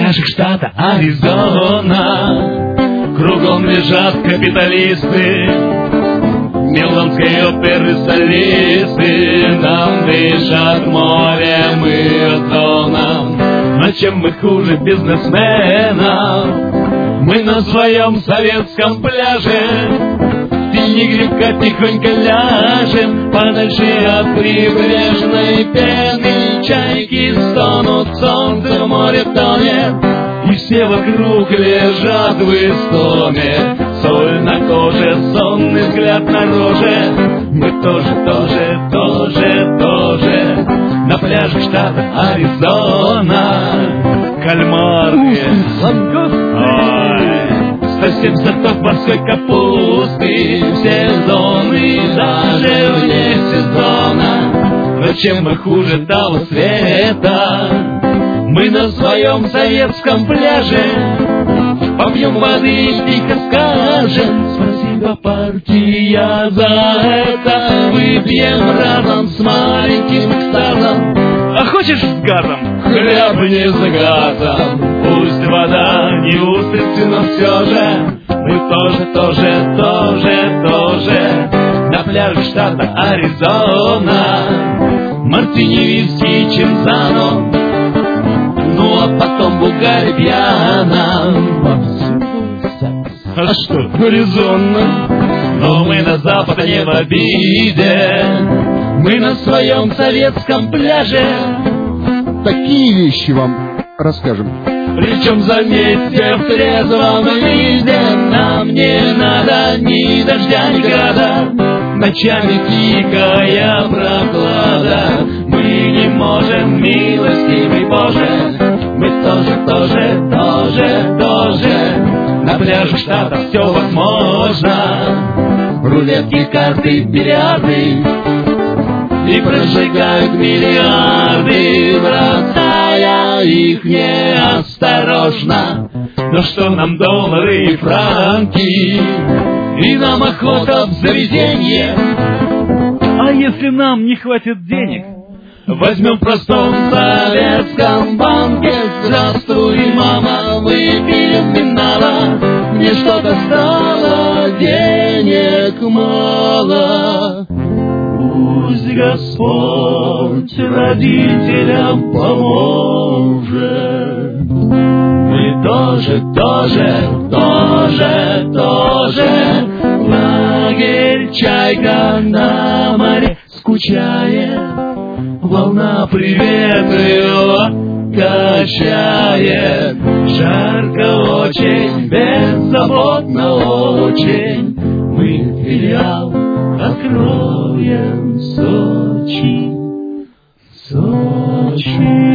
пляжах штата Аризона кругом лежат капиталисты, миланской оперы солисты. Нам дышат морем и озоном, но чем мы хуже бизнесменов? Мы на своем советском пляже в тени грибка тихонько ляжем, подальше от прибрежной пены. Чайки стонут, солнце в море тонет, и все вокруг лежат в истоме. Соль на коже, сонный взгляд на роже. Мы тоже на пляже штата Аризона. Кальмары, ой, 170 тонн морской капусты в сезоны, даже вне сезона. Но чем мы хуже того света? Мы на своем советском пляже попьем воды и тихо скажем: спасибо, партия, за это. Выпьем разом с маленьким экстазом. А хочешь с газом? Хлебни с газом. Пусть вода не устрицы, но все же мы тоже на пляже штата Аризона. Мартини, виски, чинзано, ну а потом Булгария пьяна. А что, резонно? Но мы на запад не в обиде, мы на своем советском пляже. Такие вещи вам расскажем. Причем, заметьте, в трезвом виде. Нам не надо ни дождя, ни града, ночами дикая прохлада. Мы не можем, милостивый Боже, мы тоже на пляже штата все возможно. Рулетки, карты, бильярды, и прожигают миллиарды, бросая их неосторожно. Но что нам доллары и франки, и нам охота в заведенье. А если нам не хватит денег, возьмем в простом советском банке. Здравствуй, мама, выпьем винала, мне что-то стало денег мало. Пусть Господь родителям поможет. Мы тоже лагерь, чайка на море скучает. Волна привет ее качает. Жарко очень, беззаботно очень. Мы филиал откроем в Сочи.